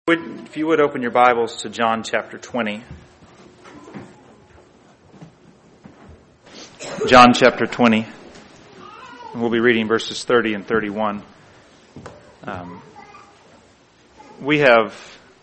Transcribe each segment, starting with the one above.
If you would open your Bibles to John chapter 20. John chapter 20. And we'll be reading verses 30 and 31. We have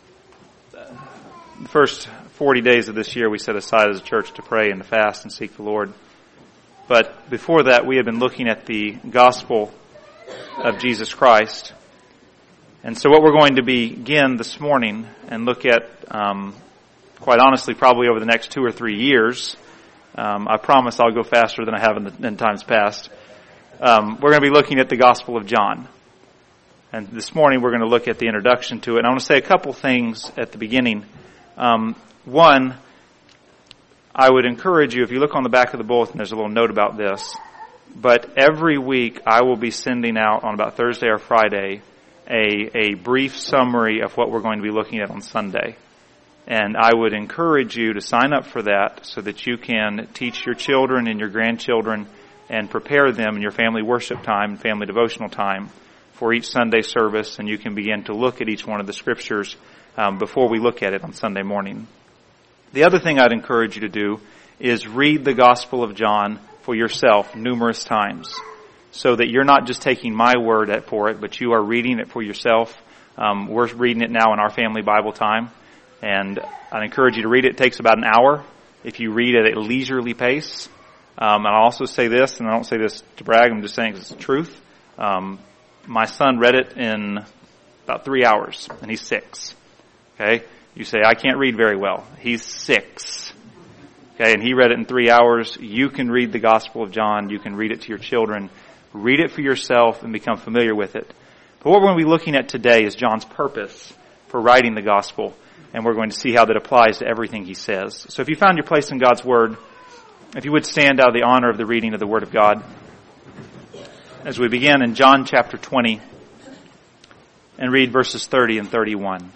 the first 40 days of this year we set aside as a church to pray and to fast and seek the Lord. But before that we have been looking at the gospel of Jesus Christ. And so what we're going to begin this morning and look at, quite honestly, probably over the next 2 or 3 years. I promise I'll go faster than I have in times past. We're going to be looking at the Gospel of John. And this morning we're going to look at the introduction to it. And I want to say a couple things at the beginning. One, I would encourage you, if you look on the back of the bulletin, there's a little note about this. But every week I will be sending out on about Thursday or Friday a brief summary of what we're going to be looking at on Sunday. And I would encourage you to sign up for that so that you can teach your children and your grandchildren and prepare them in your family worship time, family devotional time for each Sunday service, and you can begin to look at each one of the scriptures before we look at it on Sunday morning. The other thing I'd encourage you to do is read the Gospel of John for yourself numerous times, so that you're not just taking my word for it, but you are reading it for yourself. We're reading it now in our family Bible time, and I'd encourage you to read it. It takes about an hour if you read at a leisurely pace. And I'll also say this, and I don't say this to brag, I'm just saying it's the truth. My son read it in about 3 hours, and he's 6. Okay? You say, I can't read very well. He's 6. Okay, and he read it in 3 hours. You can read the Gospel of John. You can read it to your children. Read it for yourself and become familiar with it. But what we're going to be looking at today is John's purpose for writing the Gospel, and we're going to see how that applies to everything he says. So if you found your place in God's Word, if you would stand out of the honor of the reading of the Word of God, as we begin in John chapter 20 and read verses 30 and 31.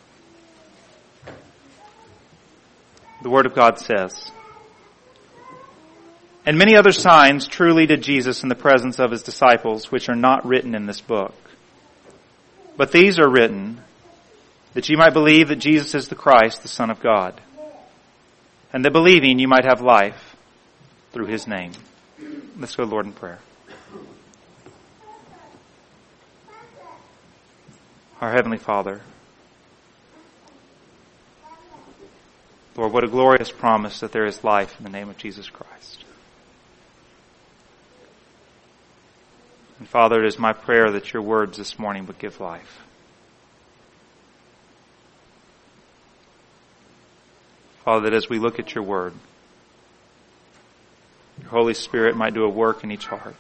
The Word of God says, "And many other signs truly did Jesus in the presence of his disciples, which are not written in this book. But these are written, that ye might believe that Jesus is the Christ, the Son of God, and that believing you might have life through his name." Let's go to the Lord in prayer. Our Heavenly Father, Lord, what a glorious promise that there is life in the name of Jesus Christ. And Father, it is my prayer that your words this morning would give life. Father, that as we look at your word, your Holy Spirit might do a work in each heart.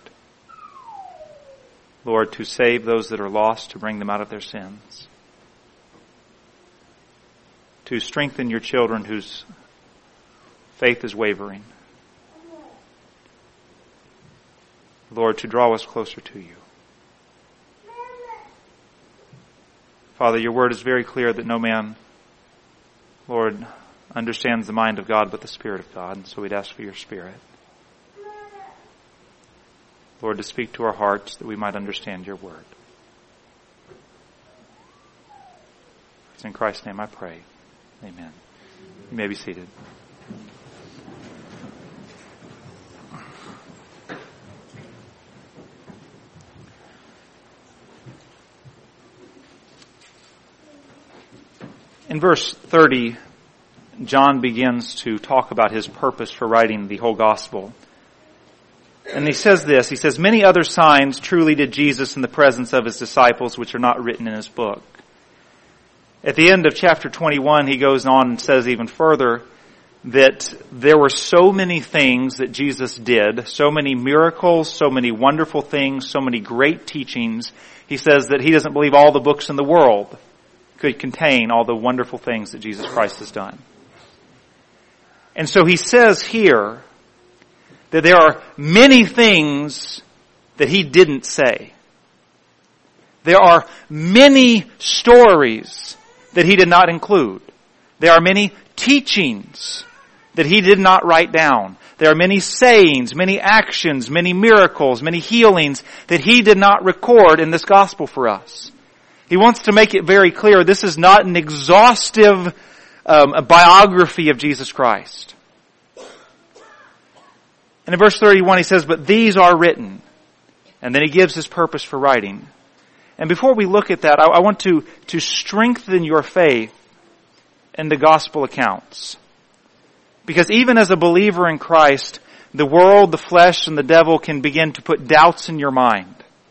Lord, to save those that are lost, to bring them out of their sins. To strengthen your children whose faith is wavering. Lord, to draw us closer to you. Father, your word is very clear that no man, Lord, understands the mind of God but the Spirit of God. And so we'd ask for your Spirit, Lord, to speak to our hearts that we might understand your word. It's in Christ's name I pray. Amen. You may be seated. In verse 30, John begins to talk about his purpose for writing the whole gospel. And he says this, he says, "Many other signs truly did Jesus in the presence of his disciples, which are not written in his book." At the end of chapter 21, he goes on and says even further that there were so many things that Jesus did, so many miracles, so many wonderful things, so many great teachings. He says that he doesn't believe all the books in the world could contain all the wonderful things that Jesus Christ has done. And so he says here that there are many things that he didn't say. There are many stories that he did not include. There are many teachings that he did not write down. There are many sayings, many actions, many miracles, many healings that he did not record in this gospel for us. He wants to make it very clear this is not an exhaustive biography of Jesus Christ. And in verse 31 he says, but these are written. And then he gives his purpose for writing. And before we look at that, I want to strengthen your faith in the gospel accounts. Because even as a believer in Christ, the world, the flesh, and the devil can begin to put doubts in your mind.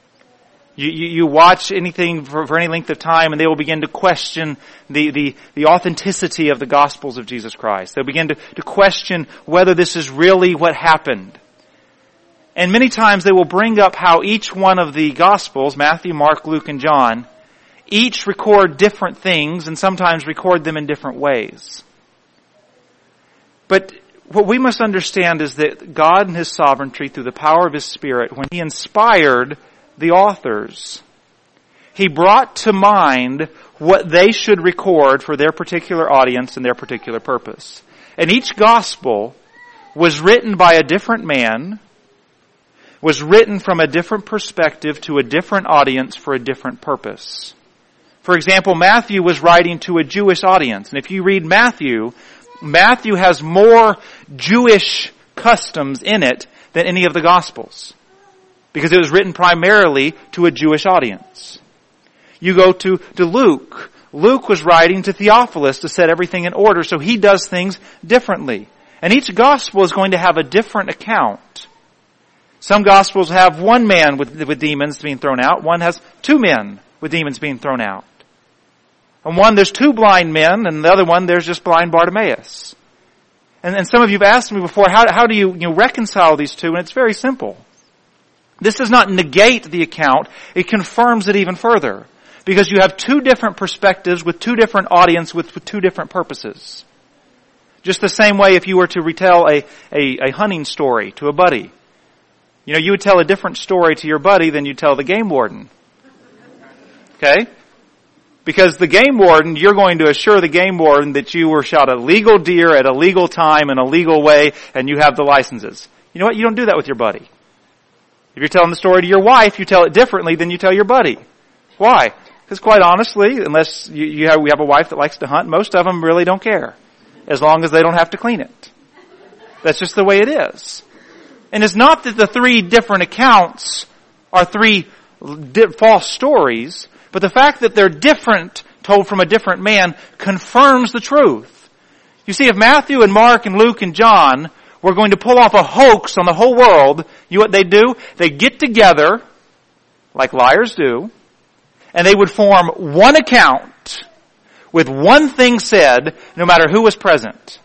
You watch anything for any length of time and they will begin to question the authenticity of the Gospels of Jesus Christ. They'll begin to question whether this is really what happened. And many times they will bring up how each one of the Gospels, Matthew, Mark, Luke, and John, each record different things and sometimes record them in different ways. But what we must understand is that God in His sovereignty, through the power of His Spirit, when He inspired the authors, He brought to mind what they should record for their particular audience and their particular purpose. And each gospel was written by a different man, was written from a different perspective to a different audience for a different purpose. For example, Matthew was writing to a Jewish audience. And if you read Matthew has more Jewish customs in it than any of the Gospels, because it was written primarily to a Jewish audience. You go to Luke. Luke was writing to Theophilus to set everything in order, so he does things differently. And each gospel is going to have a different account. Some gospels have one man with demons being thrown out. One has two men with demons being thrown out. And one, there's two blind men, and the other one, there's just blind Bartimaeus. And some of you have asked me before, how do you reconcile these two? And it's very simple. This does not negate the account. It confirms it even further. Because you have two different perspectives with two different audiences with two different purposes. Just the same way if you were to retell a hunting story to a buddy. You would tell a different story to your buddy than you tell the game warden. Okay? Because the game warden, you're going to assure the game warden that you were shot a legal deer at a legal time in a legal way and you have the licenses. You know what? You don't do that with your buddy. If you're telling the story to your wife, you tell it differently than you tell your buddy. Why? Because quite honestly, unless we have a wife that likes to hunt, most of them really don't care. As long as they don't have to clean it. That's just the way it is. And it's not that the three different accounts are three false stories, but the fact that they're different, told from a different man, confirms the truth. You see, if Matthew and Mark and Luke and John were going to pull off a hoax on the whole world, you know what they do? They get together, like liars do, and they would form one account with one thing said, no matter who was present.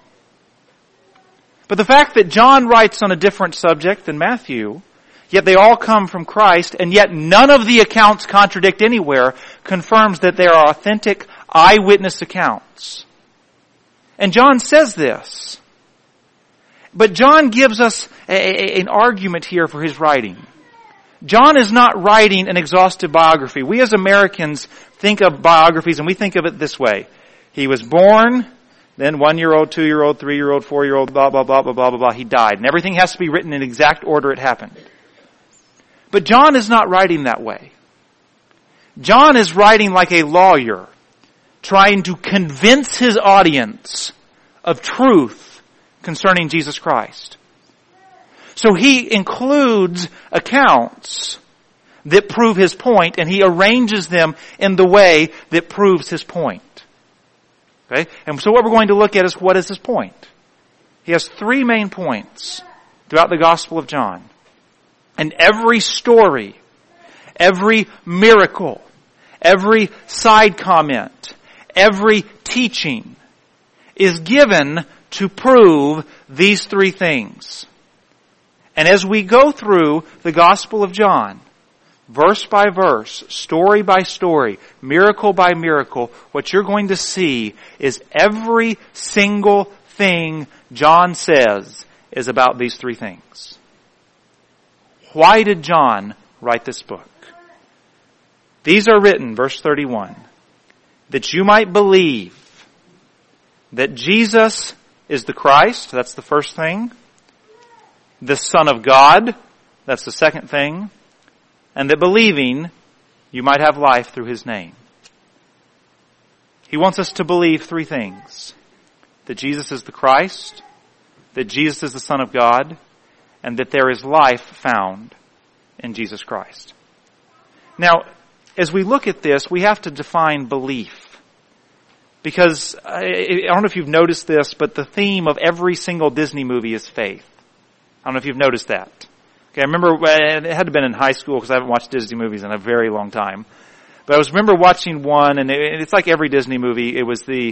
But the fact that John writes on a different subject than Matthew, yet they all come from Christ, and yet none of the accounts contradict anywhere, confirms that they are authentic eyewitness accounts. And John says this. But John gives us an argument here for his writing. John is not writing an exhaustive biography. We as Americans think of biographies and we think of it this way. He was born, then 1-year-old, 2-year-old, 3-year-old, 4-year-old, blah, blah, blah, blah, blah, blah, blah. He died. And everything has to be written in exact order it happened. But John is not writing that way. John is writing like a lawyer, trying to convince his audience of truth concerning Jesus Christ. So he includes accounts that prove his point, and he arranges them in the way that proves his point. Okay? And so what we're going to look at is, what is his point? He has three main points throughout the Gospel of John. And every story, every miracle, every side comment, every teaching is given to prove these three things. And as we go through the Gospel of John, verse by verse, story by story, miracle by miracle, what you're going to see is every single thing John says is about these three things. Why did John write this book? These are written, verse 31, that you might believe that Jesus is the Christ, that's the first thing, the Son of God, that's the second thing, and that believing you might have life through His name. He wants us to believe three things: that Jesus is the Christ, that Jesus is the Son of God, and that there is life found in Jesus Christ. Now, as we look at this, we have to define belief. Because, I don't know if you've noticed this, but the theme of every single Disney movie is faith. I don't know if you've noticed that. Okay, I remember, it had to have been in high school because I haven't watched Disney movies in a very long time. But I remember watching one, and it's like every Disney movie, it was the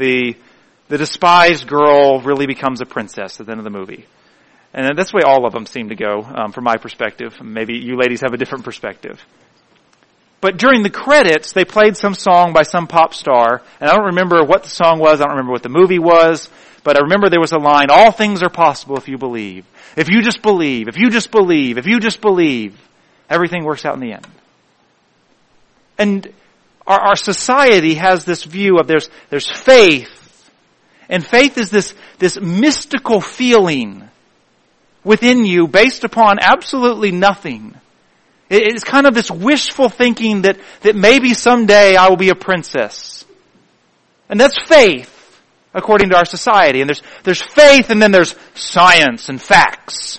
despised girl really becomes a princess at the end of the movie. And that's the way all of them seem to go, from my perspective. Maybe you ladies have a different perspective. But during the credits, they played some song by some pop star, and I don't remember what the song was, I don't remember what the movie was, but I remember there was a line, all things are possible if you believe. If you just believe, if you just believe, if you just believe, everything works out in the end. And our society has this view of there's faith, and faith is this mystical feeling within you based upon absolutely nothing. It's kind of this wishful thinking that maybe someday I will be a princess. And that's faith, according to our society. And there's faith, and then there's science and facts.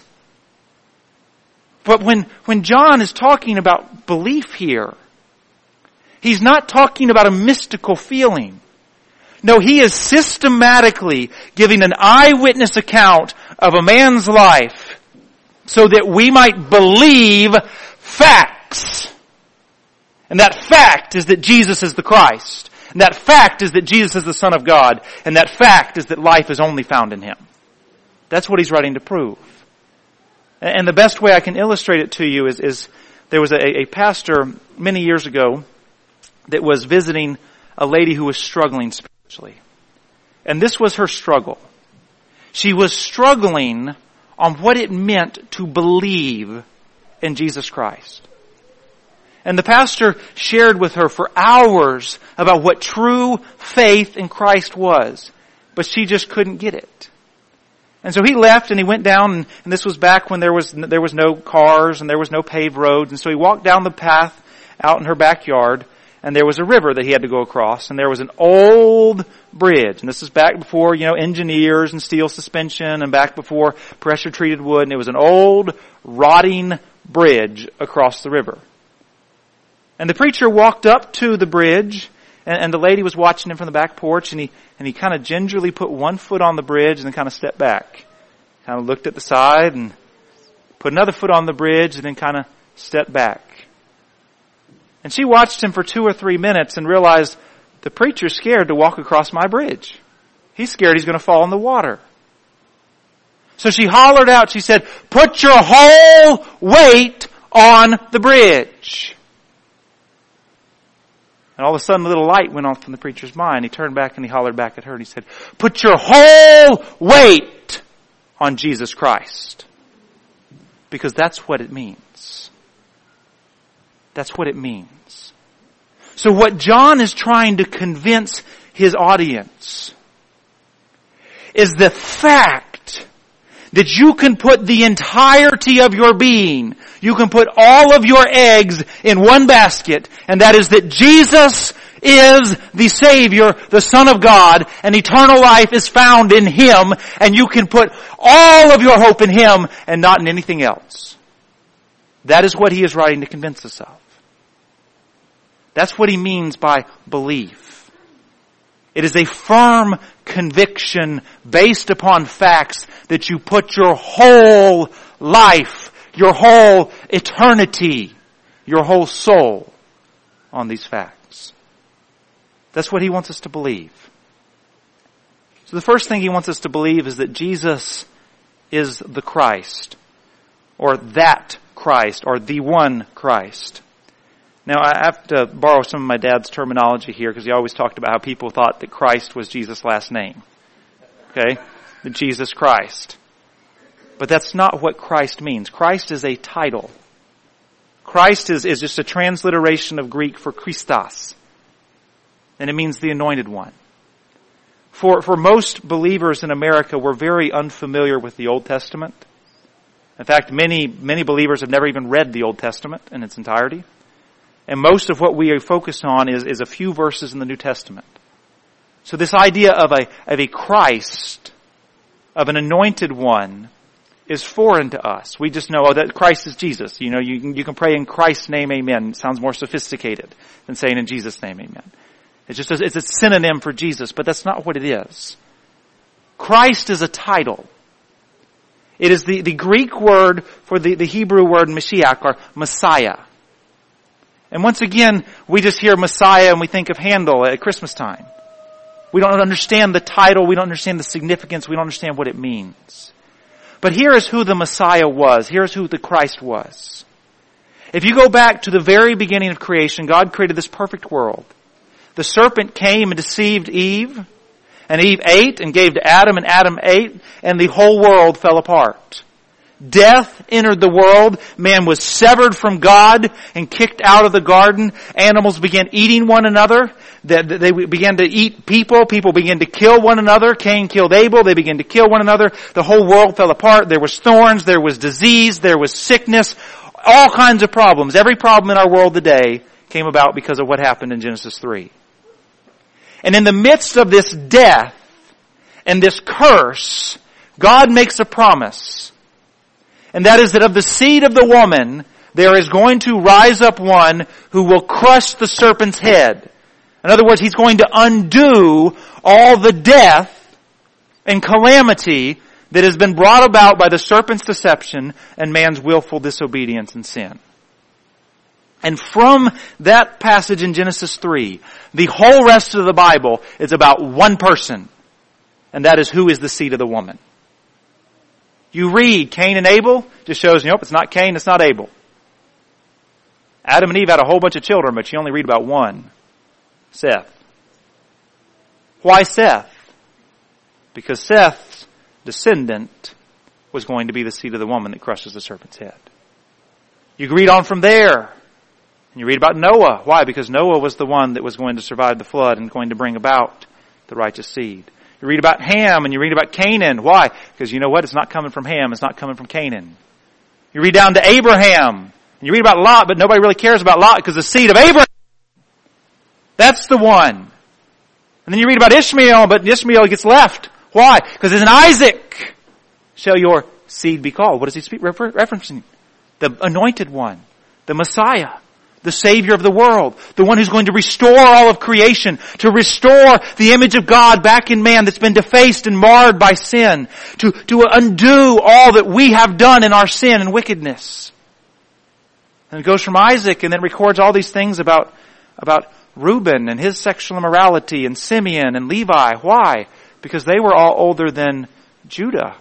But when John is talking about belief here, he's not talking about a mystical feeling. No, he is systematically giving an eyewitness account of a man's life so that we might believe facts. And that fact is that Jesus is the Christ. And that fact is that Jesus is the Son of God. And that fact is that life is only found in Him. That's what he's writing to prove. And the best way I can illustrate it to you is there was a pastor many years ago that was visiting a lady who was struggling spiritually. And this was her struggle. She was struggling on what it meant to believe in Jesus Christ. And the pastor shared with her for hours about what true faith in Christ was. But she just couldn't get it. And so he left and he went down, and this was back when there was no cars and there was no paved roads. And so he walked down the path out in her backyard, and there was a river that he had to go across, and there was an old bridge. And this is back before, engineers and steel suspension, and back before pressure treated wood, and it was an old rotting bridge across the river. And the preacher walked up to the bridge, and the lady was watching him from the back porch, and he kind of gingerly put one foot on the bridge and then kind of stepped back. Kind of looked at the side and put another foot on the bridge and then kind of stepped back. And she watched him for 2 or 3 minutes and realized the preacher's scared to walk across my bridge. He's scared he's going to fall in the water. So she hollered out, she said, "Put your whole weight on the bridge." And all of a sudden a little light went off from the preacher's mind. He turned back and he hollered back at her and he said, "Put your whole weight on Jesus Christ." Because that's what it means. That's what it means. So what John is trying to convince his audience is the fact that you can put the entirety of your being, you can put all of your eggs in one basket, and that is that Jesus is the Savior, the Son of God, and eternal life is found in Him, and you can put all of your hope in Him and not in anything else. That is what he is writing to convince us of. That's what he means by belief. It is a firm conviction based upon facts that you put your whole life, your whole eternity, your whole soul on these facts. That's what he wants us to believe. So the first thing he wants us to believe is that Jesus is the Christ, or that Christ, or the one Christ. Now, I have to borrow some of my dad's terminology here because he always talked about how people thought that Christ was Jesus' last name. Okay? The Jesus Christ. But that's not what Christ means. Christ is a title. Christ is just a transliteration of Greek for Christos. And it means the anointed one. For most believers in America, we're very unfamiliar with the Old Testament. In fact, many believers have never even read the Old Testament in its entirety. And most of what we are focused on is a few verses in the New Testament. So this idea of a Christ, of an anointed one, is foreign to us. We just know, that Christ is Jesus. You know, you can pray in Christ's name, amen. It sounds more sophisticated than saying in Jesus' name, amen. It's a synonym for Jesus, but that's not what it is. Christ is a title. It is the Greek word for the Hebrew word Mashiach, or Messiah. And once again, we just hear Messiah and we think of Handel at Christmas time. We don't understand the title, we don't understand the significance, we don't understand what it means. But here is who the Messiah was. Here is who the Christ was. If you go back to the very beginning of creation, God created this perfect world. The serpent came and deceived Eve, and Eve ate and gave to Adam, and Adam ate, and the whole world fell apart. Death entered the world. Man was severed from God and kicked out of the garden. Animals began eating one another. They began to eat people. People began to kill one another. Cain killed Abel. They began to kill one another. The whole world fell apart. There was thorns. There was disease. There was sickness. All kinds of problems. Every problem in our world today came about because of what happened in Genesis 3. And in the midst of this death and this curse, God makes a promise. And that is that of the seed of the woman, there is going to rise up one who will crush the serpent's head. In other words, he's going to undo all the death and calamity that has been brought about by the serpent's deception and man's willful disobedience and sin. And from that passage in Genesis 3, the whole rest of the Bible is about one person. And that is, who is the seed of the woman. You read Cain and Abel, just shows, nope, it's not Cain, it's not Abel. Adam and Eve had a whole bunch of children, but you only read about one. Seth. Why Seth? Because Seth's descendant was going to be the seed of the woman that crushes the serpent's head. You read on from there, and you read about Noah. Why? Because Noah was the one that was going to survive the flood and going to bring about the righteous seed. You read about Ham and you read about Canaan. Why? Because you know what? It's not coming from Ham. It's not coming from Canaan. You read down to Abraham and you read about Lot, but nobody really cares about Lot because the seed of Abraham, that's the one. And then you read about Ishmael, but Ishmael gets left. Why? Because in Isaac shall your seed be called. What does he speak referencing? The anointed one, the Messiah. The Savior of the world, the one who's going to restore all of creation, to restore the image of God back in man that's been defaced and marred by sin, to undo all that we have done in our sin and wickedness. And it goes from Isaac and then records all these things about Reuben and his sexual immorality and Simeon and Levi. Why? Because they were all older than Judah.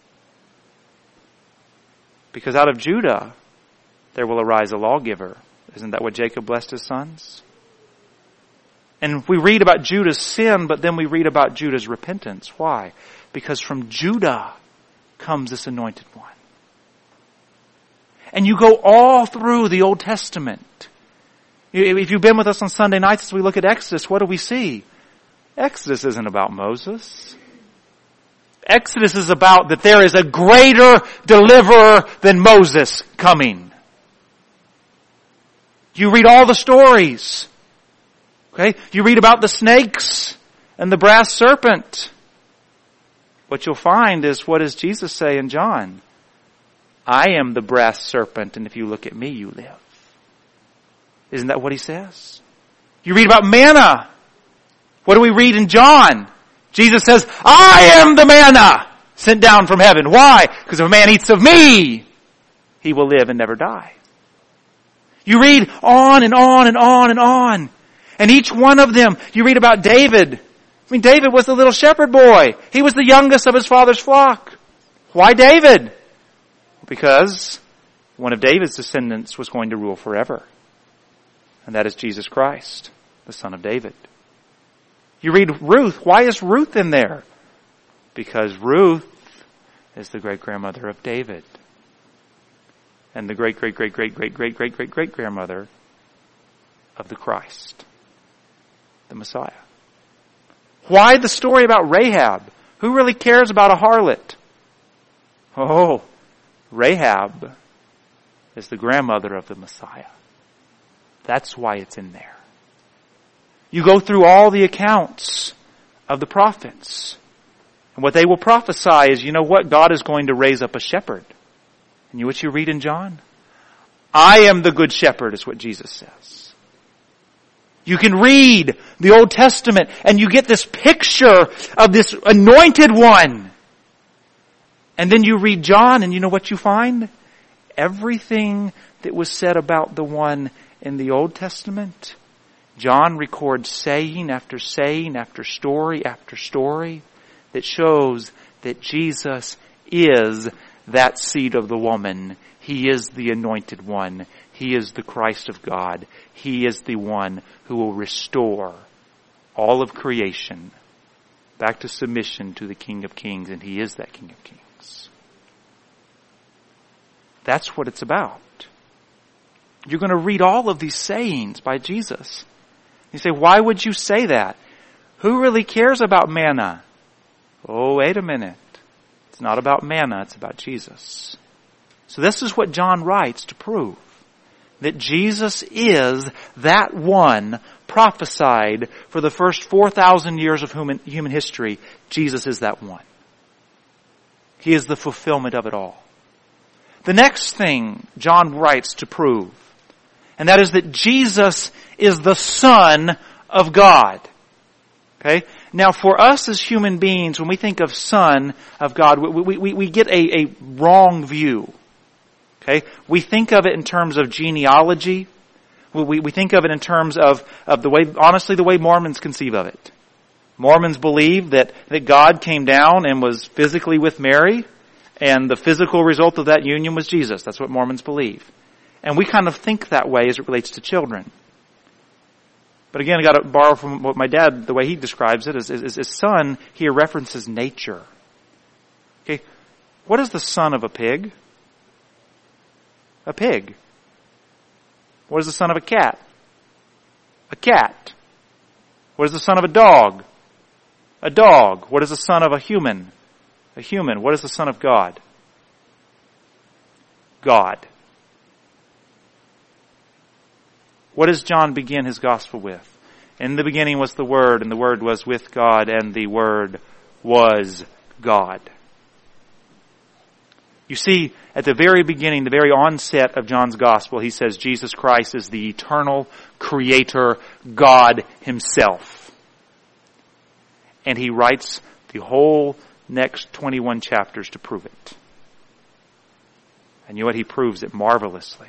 Because out of Judah there will arise a lawgiver. Isn't that what Jacob blessed his sons? And we read about Judah's sin, but then we read about Judah's repentance. Why? Because from Judah comes this anointed one. And you go all through the Old Testament. If you've been with us on Sunday nights as we look at Exodus, what do we see? Exodus isn't about Moses. Exodus is about that there is a greater deliverer than Moses coming. You read all the stories. Okay? You read about the snakes and the brass serpent. What you'll find is, what does Jesus say in John? I am the brass serpent, and if you look at me, you live. Isn't that what he says? You read about manna. What do we read in John? Jesus says, I am the manna sent down from heaven. Why? Because if a man eats of me, he will live and never die. You read on and on and on and on. And each one of them, you read about David. I mean, David was the little shepherd boy. He was the youngest of his father's flock. Why David? Because one of David's descendants was going to rule forever. And that is Jesus Christ, the son of David. You read Ruth. Why is Ruth in there? Because Ruth is the great-grandmother of David. And the great-great-great-great-great-great-great-great-grandmother of the Christ, the Messiah. Why the story about Rahab? Who really cares about a harlot? Oh, Rahab is the grandmother of the Messiah. That's why it's in there. You go through all the accounts of the prophets. And what they will prophesy is, you know what? God is going to raise up a shepherd. And what you read in John? I am the good shepherd is what Jesus says. You can read the Old Testament and you get this picture of this anointed one. And then you read John and you know what you find? Everything that was said about the one in the Old Testament, John records saying after saying after story that shows that Jesus is that seed of the woman. He is the anointed one. He is the Christ of God. He is the one who will restore all of creation back to submission to the King of Kings, and He is that King of Kings. That's what it's about. You're going to read all of these sayings by Jesus. You say, why would you say that? Who really cares about manna? Oh, wait a minute. It's not about manna, it's about Jesus. So this is what John writes to prove that Jesus is that one prophesied for the first 4,000 years of human history. Jesus is that one. He is the fulfillment of it all. The next thing John writes to prove, and that is that Jesus is the Son of God. Okay? Now for us as human beings, when we think of Son of God, we get a wrong view. Okay? We think of it in terms of genealogy. We think of it in terms of the way, honestly, the way Mormons conceive of it. Mormons believe that God came down and was physically with Mary, and the physical result of that union was Jesus. That's what Mormons believe. And we kind of think that way as it relates to children. But again, I got to borrow from what my dad, the way he describes it, is son here references nature. Okay, what is the son of a pig? A pig. What is the son of a cat? A cat. What is the son of a dog? A dog. What is the son of a human? A human. What is the son of God? God. What does John begin his gospel with? In the beginning was the Word, and the Word was with God, and the Word was God. You see, at the very beginning, the very onset of John's gospel, he says Jesus Christ is the eternal creator, God Himself. And he writes the whole next 21 chapters to prove it. And you know what? He proves it marvelously.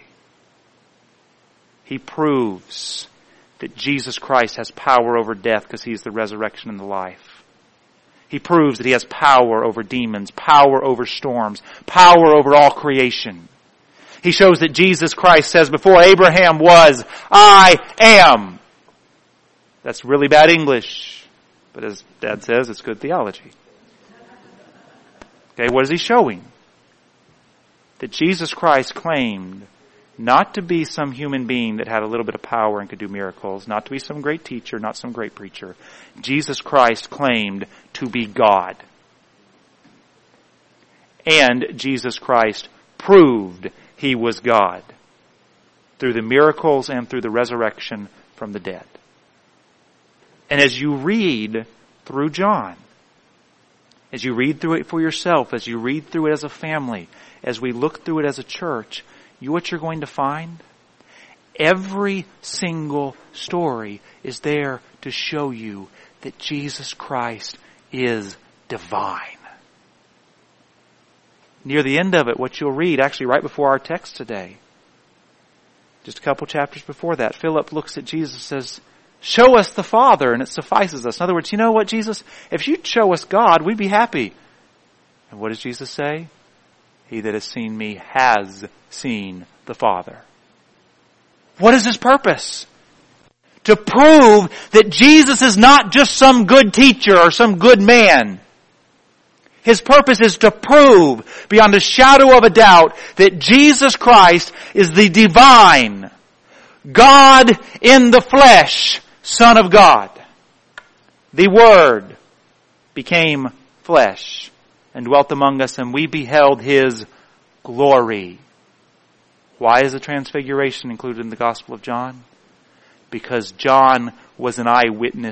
He proves that Jesus Christ has power over death because He is the resurrection and the life. He proves that He has power over demons, power over storms, power over all creation. He shows that Jesus Christ says, before Abraham was, I am. That's really bad English. But as Dad says, it's good theology. Okay, what is he showing? That Jesus Christ claimed not to be some human being that had a little bit of power and could do miracles, not to be some great teacher, not some great preacher. Jesus Christ claimed to be God. And Jesus Christ proved He was God through the miracles and through the resurrection from the dead. And as you read through John, as you read through it for yourself, as you read through it as a family, as we look through it as a church, you know what you're going to find? Every single story is there to show you that Jesus Christ is divine. Near the end of it, what you'll read, actually right before our text today, just a couple chapters before that, Philip looks at Jesus and says, show us the Father and it suffices us. In other words, you know what, Jesus? If you'd show us God, we'd be happy. And what does Jesus say? He that has seen me has seen the Father. What is His purpose? To prove that Jesus is not just some good teacher or some good man. His purpose is to prove beyond a shadow of a doubt that Jesus Christ is the divine, God in the flesh, Son of God. The Word became flesh and dwelt among us, and we beheld His glory. Why is the transfiguration included in the Gospel of John? Because John was an eyewitness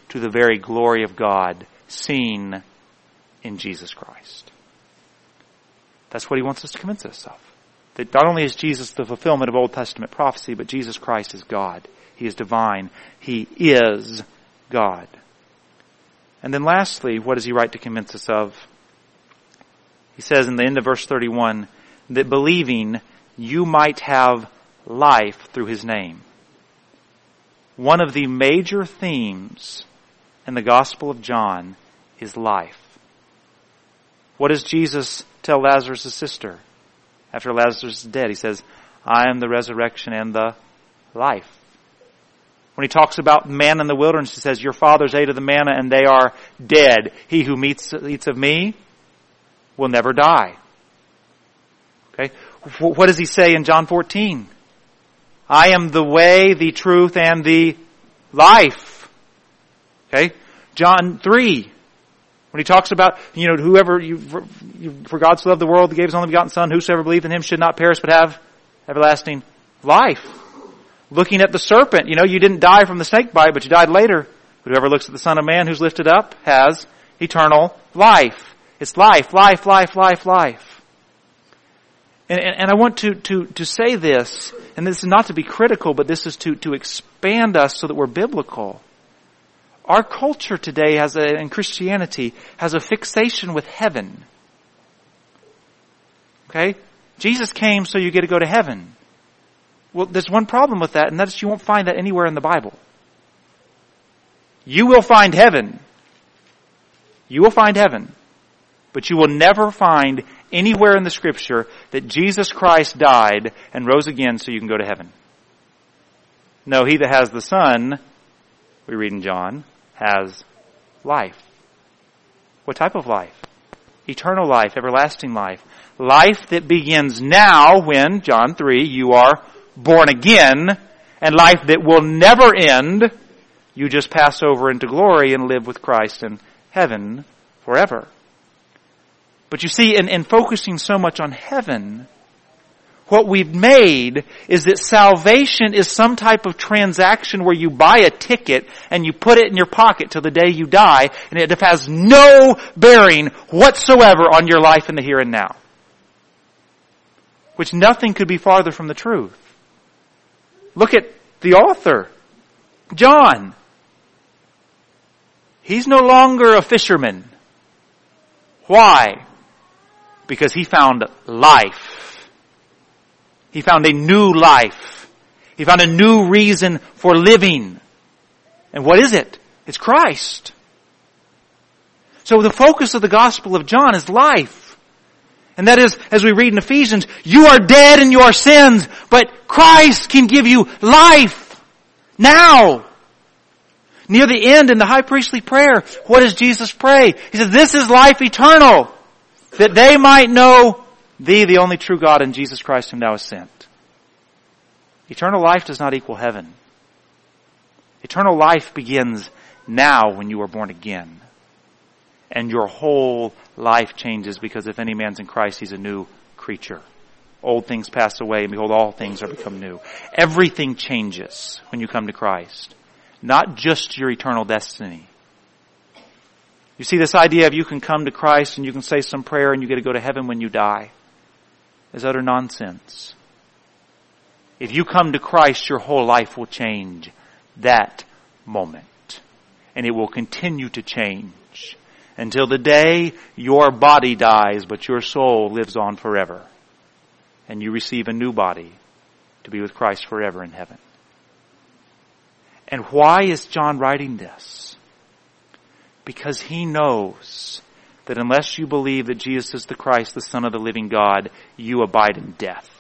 to the very glory of God seen in Jesus Christ. That's what he wants us to convince us of. That not only is Jesus the fulfillment of Old Testament prophecy, but Jesus Christ is God. He is divine. He is God. And then lastly, what does he write to convince us of? He says in the end of verse 31, that believing you might have life through his name. One of the major themes in the Gospel of John is life. What does Jesus tell Lazarus' sister after Lazarus is dead? He says, I am the resurrection and the life. When he talks about manna in the wilderness, he says, your fathers ate of the manna and they are dead. He who eats of me will never die. Okay? What does he say in John 14? I am the way, the truth, and the life. Okay? John 3. When he talks about, whoever, for God so loved the world, he gave his only begotten Son, whosoever believeth in him should not perish but have everlasting life. Looking at the serpent, you didn't die from the snake bite, but you died later. But whoever looks at the Son of Man who's lifted up has eternal life. It's life, life, life, life, life. And I want to say this, and this is not to be critical, but this is to expand us so that we're biblical. Our culture today and Christianity has a fixation with heaven. Okay? Jesus came so you get to go to heaven. Well, there's one problem with that, and that is you won't find that anywhere in the Bible. You will find heaven. You will find heaven. But you will never find anywhere in the Scripture that Jesus Christ died and rose again so you can go to heaven. No, he that has the Son, we read in John, has life. What type of life? Eternal life, everlasting life. Life that begins now when, John 3, you are born again, and life that will never end. You just pass over into glory and live with Christ in heaven forever. But you see, in focusing so much on heaven, what we've made is that salvation is some type of transaction where you buy a ticket and you put it in your pocket till the day you die, and it has no bearing whatsoever on your life in the here and now. Which nothing could be farther from the truth. Look at the author, John. He's no longer a fisherman. Why? Because he found life. He found a new life. He found a new reason for living. And what is it? It's Christ. So the focus of the Gospel of John is life. And that is, as we read in Ephesians, you are dead in your sins, but Christ can give you life now. Near the end in the high priestly prayer, what does Jesus pray? He says, this is life eternal, that they might know thee, the only true God, and Jesus Christ whom thou hast sent. Eternal life does not equal heaven. Eternal life begins now when you are born again. And your whole life changes, because if any man's in Christ, he's a new creature. Old things pass away, and behold, all things are become new. Everything changes when you come to Christ. Not just your eternal destiny. You see, this idea of you can come to Christ and you can say some prayer and you get to go to heaven when you die is utter nonsense. If you come to Christ, your whole life will change that moment. And it will continue to change until the day your body dies, but your soul lives on forever. And you receive a new body to be with Christ forever in heaven. And why is John writing this? Because he knows that unless you believe that Jesus is the Christ, the Son of the living God, you abide in death.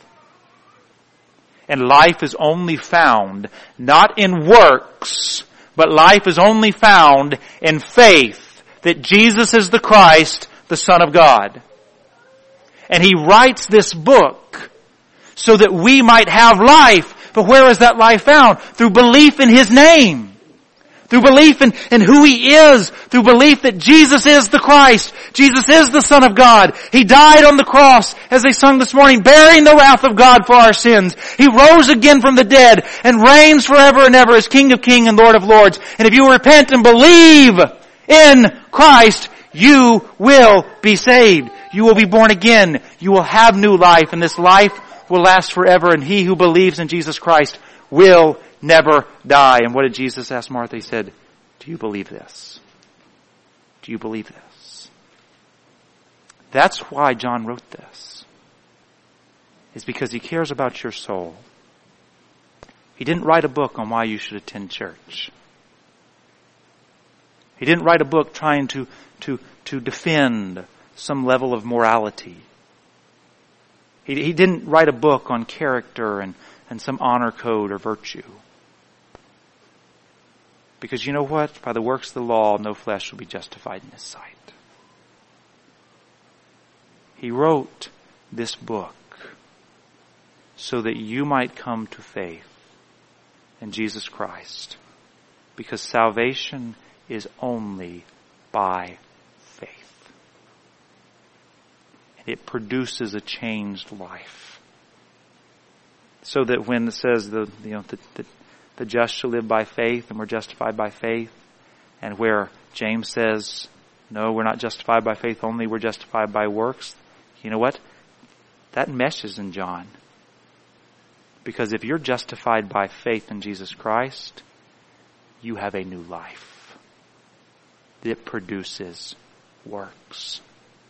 And life is only found not in works, but life is only found in faith that Jesus is the Christ, the Son of God. And he writes this book so that we might have life. But where is that life found? Through belief in his name. Through belief in who He is. Through belief that Jesus is the Christ. Jesus is the Son of God. He died on the cross, as they sung this morning, bearing the wrath of God for our sins. He rose again from the dead and reigns forever and ever as King of Kings and Lord of Lords. And if you repent and believe in Christ, you will be saved. You will be born again. You will have new life, and this life will last forever. And he who believes in Jesus Christ will never die. And what did Jesus ask Martha? He said, do you believe this? Do you believe this? That's why John wrote this. It's because he cares about your soul. He didn't write a book on why you should attend church. He didn't write a book trying to defend some level of morality. He didn't write a book on character and some honor code or virtue. Because you know what? By the works of the law, no flesh will be justified in His sight. He wrote this book so that you might come to faith in Jesus Christ. Because salvation is only by faith. And it produces a changed life. So that when it says the just shall live by faith, and we're justified by faith, and where James says, no, we're not justified by faith only, we're justified by works. You know what? That meshes in John. Because if you're justified by faith in Jesus Christ, you have a new life. It produces works.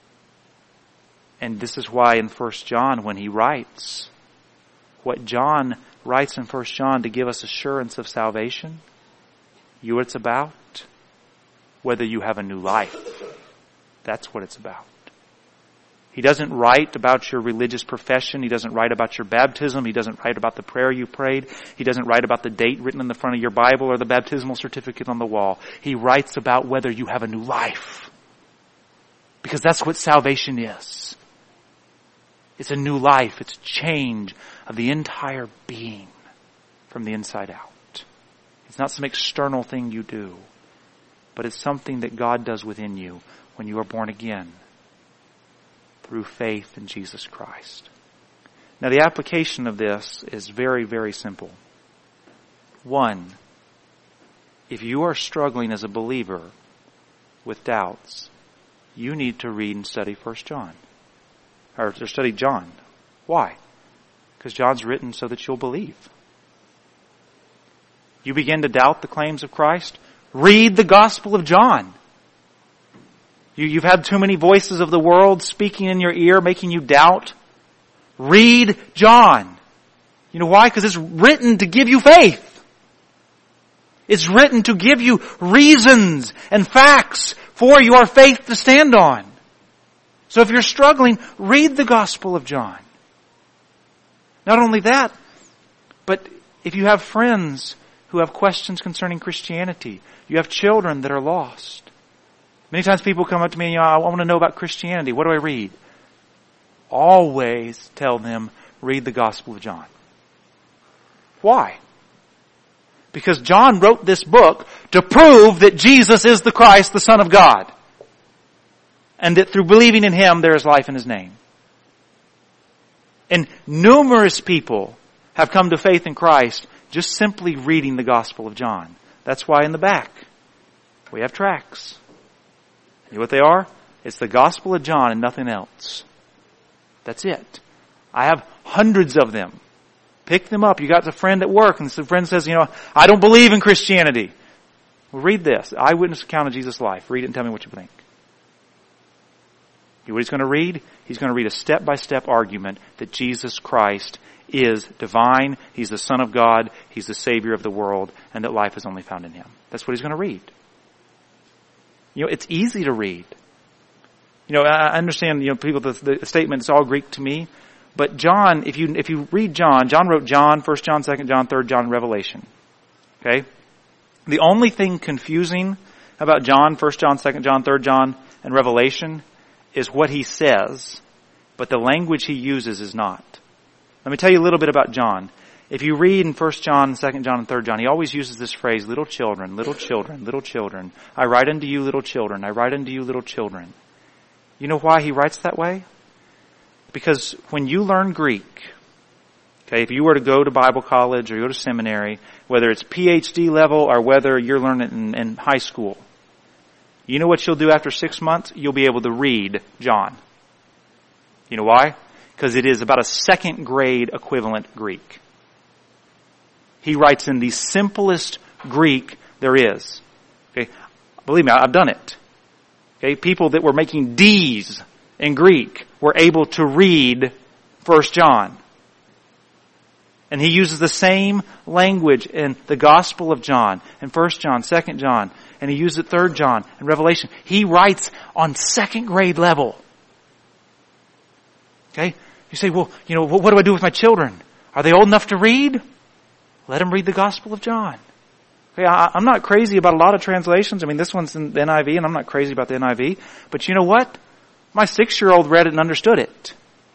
And this is why in 1 John, when he writes, what John writes in 1 John to give us assurance of salvation, you know what it's about? Whether you have a new life. That's what it's about. He doesn't write about your religious profession. He doesn't write about your baptism. He doesn't write about the prayer you prayed. He doesn't write about the date written in the front of your Bible or the baptismal certificate on the wall. He writes about whether you have a new life. Because that's what salvation is. It's a new life. It's change of the entire being from the inside out. It's not some external thing you do, but it's something that God does within you when you are born again through faith in Jesus Christ. Now, the application of this is very, very simple. One, if you are struggling as a believer with doubts, you need to read and study 1 John. Or study John. Why? Because John's written so that you'll believe. You begin to doubt the claims of Christ? Read the Gospel of John. You've had too many voices of the world speaking in your ear, making you doubt. Read John. You know why? Because it's written to give you faith. It's written to give you reasons and facts for your faith to stand on. So if you're struggling, read the Gospel of John. Not only that, but if you have friends who have questions concerning Christianity, you have children that are lost. Many times people come up to me and, I want to know about Christianity. What do I read? Always tell them, read the Gospel of John. Why? Because John wrote this book to prove that Jesus is the Christ, the Son of God. And that through believing in Him, there is life in His name. And numerous people have come to faith in Christ just simply reading the Gospel of John. That's why in the back we have tracts. You know what they are? It's the Gospel of John and nothing else. That's it. I have hundreds of them. Pick them up. You got a friend at work and the friend says, I don't believe in Christianity. Well, read this. Eyewitness account of Jesus' life. Read it and tell me what you think. You know what he's going to read? He's going to read a step-by-step argument that Jesus Christ is divine, He's the Son of God, He's the Savior of the world, and that life is only found in Him. That's what he's going to read. It's easy to read. I understand, people, the statement, it's all Greek to me. But John, if you read John wrote John, 1 John, 2 John, 3 John, Revelation. Okay? The only thing confusing about John, 1 John, 2 John, 3 John, and Revelation is what he says, but the language he uses is not. Let me tell you a little bit about John. If you read in 1 John, 2 John, and 3 John, he always uses this phrase, little children, little children, little children. I write unto you little children. I write unto you little children. You know why he writes that way? Because when you learn Greek, okay, if you were to go to Bible college or go to seminary, whether it's PhD level or whether you're learning in high school, you know what you'll do after 6 months? You'll be able to read John. You know why? Because it is about a second grade equivalent Greek. He writes in the simplest Greek there is. Okay, believe me, I've done it. Okay, people that were making D's in Greek were able to read 1 John. And he uses the same language in the Gospel of John, and 1 John, 2 John, and he uses it 3 John and Revelation. He writes on second grade level. Okay? You say, well, what do I do with my children? Are they old enough to read? Let them read the Gospel of John. Okay, I'm not crazy about a lot of translations. I mean, this one's in the NIV, and I'm not crazy about the NIV. But you know what? My 6-year-old read it and understood it.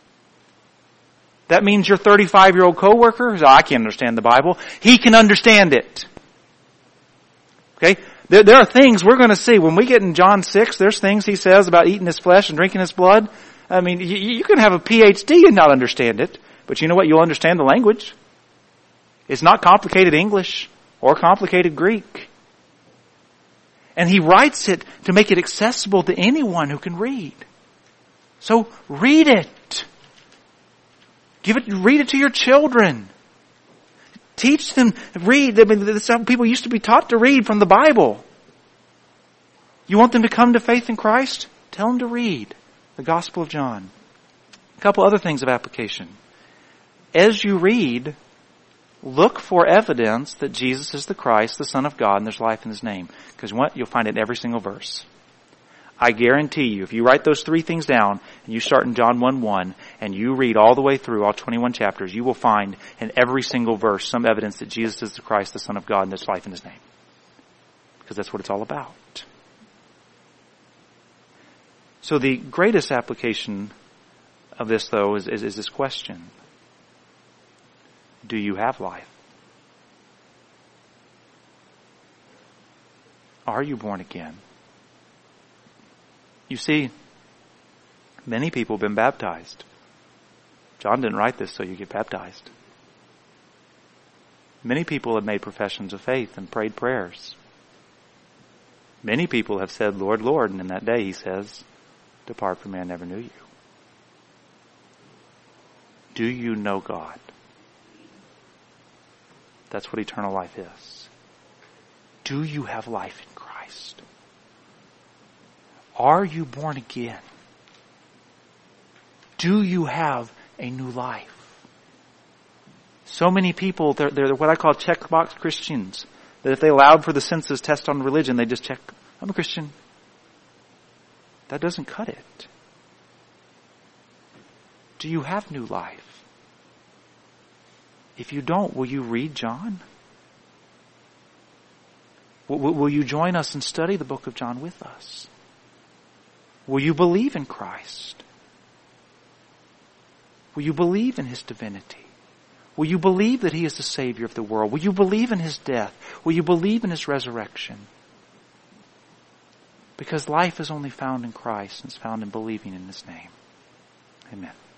That means your 35-year-old coworker, who says, I can't understand the Bible, he can understand it. Okay? There are things we're going to see. When we get in John 6, there's things he says about eating his flesh and drinking his blood. I mean, you can have a PhD and not understand it. But you know what? You'll understand the language. It's not complicated English or complicated Greek. And he writes it to make it accessible to anyone who can read. So read it. Read it to your children. Teach them, read. I mean, that's how people used to be taught to read from the Bible. You want them to come to faith in Christ? Tell them to read the Gospel of John. A couple other things of application. As you read, look for evidence that Jesus is the Christ, the Son of God, and there's life in His name. Because what? You'll find it in every single verse. I guarantee you, if you write those 3 things down, and you start in John 1:1, and you read all the way through, all 21 chapters, you will find in every single verse some evidence that Jesus is the Christ, the Son of God, and there's life in His name. Because that's what it's all about. So the greatest application of this, though, is this question. Do you have life? Are you born again? You see, many people have been baptized. John didn't write this so you get baptized. Many people have made professions of faith and prayed prayers. Many people have said, Lord, Lord, and in that day he says, depart from me, I never knew you. Do you know God? That's what eternal life is. Do you have life in Christ? Are you born again? Do you have a new life? So many people, they're what I call checkbox Christians. That if they allowed for the census test on religion, they just check, I'm a Christian. That doesn't cut it. Do you have new life? If you don't, will you read John? Will you join us and study the book of John with us? Will you believe in Christ? Will you believe in His divinity? Will you believe that He is the Savior of the world? Will you believe in His death? Will you believe in His resurrection? Because life is only found in Christ and is found in believing in His name. Amen.